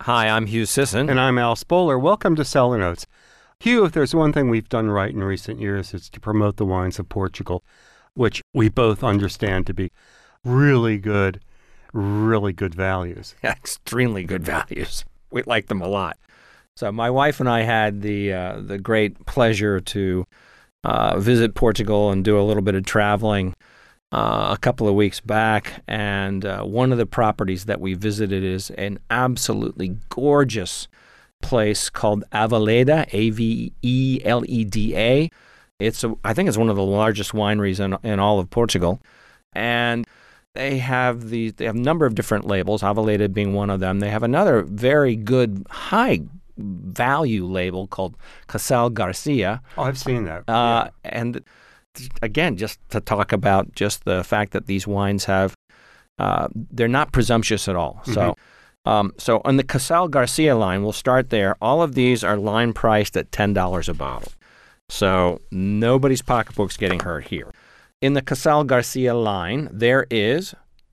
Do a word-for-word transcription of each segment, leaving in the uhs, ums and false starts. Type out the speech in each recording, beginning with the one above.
Hi, I'm Hugh Sisson. And I'm Al Spoler. Welcome to Cellar Notes. Hugh, if there's one thing we've done right in recent years, it's to promote the wines of Portugal, which we both understand to be really good, really good values. Extremely good values. We like them a lot. So my wife and I had the uh, the great pleasure to uh, visit Portugal and do a little bit of traveling uh, a couple of weeks back. And uh, one of the properties that we visited is an absolutely gorgeous place called Aveleda, A V E L E D A. It's a, I think it's one of the largest wineries in, in all of Portugal. And they have the they have a number of different labels, Aveleda being one of them. They have another very good high value label called Casal Garcia. Oh, I've seen that. Uh, yeah. And again, just to talk about just the fact that these wines have, uh, they're not presumptuous at all. Mm-hmm. So um, so on the Casal Garcia line, we'll start there. All of these are line priced at ten dollars a bottle. So nobody's pocketbook's getting hurt here. In the Casal Garcia line, there is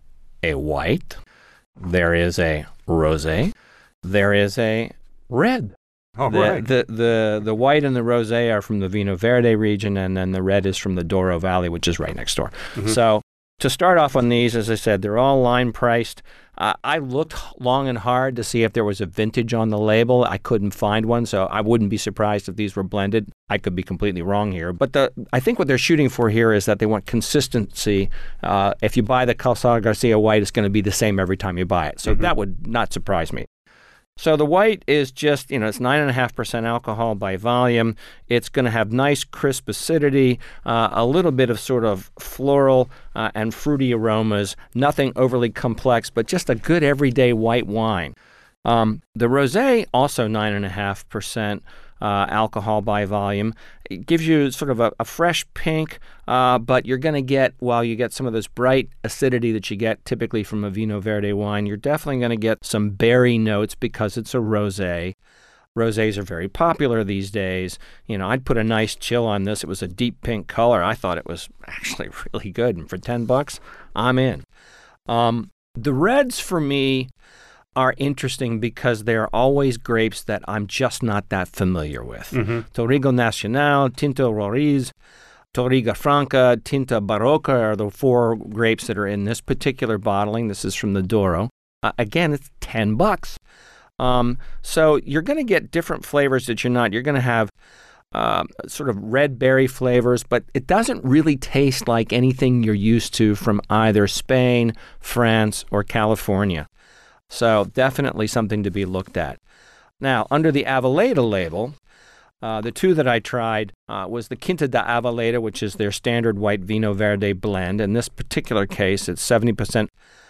a white, there is a rosé, there is a red. Oh, the, right. The, the, the white and the rosé are from the Vinho Verde region, and then the red is from the Douro Valley, which is right next door. Mm-hmm. So to start off on these, as I said, they're all line priced. Uh, I looked long and hard to see if there was a vintage on the label. I couldn't find one, so I wouldn't be surprised if these were blended. I could be completely wrong here. But the, I think what they're shooting for here is that they want consistency. Uh, if you buy the Casal Garcia white, it's going to be the same every time you buy it. So mm-hmm. that would not surprise me. So the white is just, you know, it's nine point five percent alcohol by volume. It's going to have nice, crisp acidity, uh, a little bit of sort of floral uh, and fruity aromas, nothing overly complex, but just a good everyday white wine. Um, the rosé, also nine point five percent uh, alcohol by volume. It gives you sort of a, a fresh pink, uh, but you're going to get, while you get some of this bright acidity that you get typically from a Vinho Verde wine, you're definitely going to get some berry notes because it's a rosé. Rosés are very popular these days. You know, I'd put a nice chill on this. It was a deep pink color. I thought it was actually really good. And for ten bucks, I'm in. Um, the reds for me are interesting because they're always grapes that I'm just not that familiar with. Mm-hmm. Touriga Nacional, Tinto Roriz, Touriga Franca, Tinta Barroca are the four grapes that are in this particular bottling. This is from the Douro. Uh, again, it's ten bucks. Um, so you're going to get different flavors that you're not. You're going to have uh, sort of red berry flavors, but it doesn't really taste like anything you're used to from either Spain, France, or California. So definitely something to be looked at. Now, under the Aveleda label, uh, the two that I tried uh, was the Quinta da Aveleda, which is their standard white Vinho Verde blend. In this particular case, it's seventy percent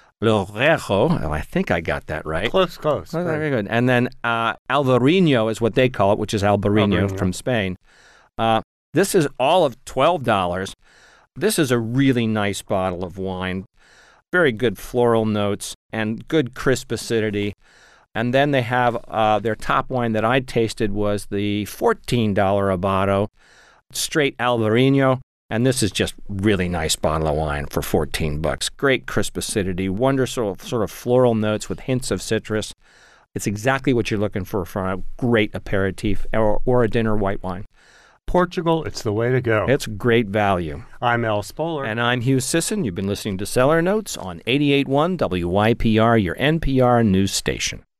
Loureiro. Oh, I think I got that right. Close, close. Oh, very good. And then uh, Albarino is what they call it, which is Albarino, Albarino. from Spain. Uh, this is all of twelve dollars. This is a really nice bottle of wine. Very good floral notes and good crisp acidity. And then they have uh, their top wine that I tasted was the fourteen dollars Abato, straight Albarino. And this is just really nice bottle of wine for fourteen bucks. Great crisp acidity, wonderful sort of floral notes with hints of citrus. It's exactly what you're looking for for a great aperitif or, or a dinner white wine. Portugal, it's the way to go. It's great value. I'm Al Spoler. And I'm Hugh Sisson. You've been listening to Cellar Notes on eighty-eight point one W Y P R, your N P R news station.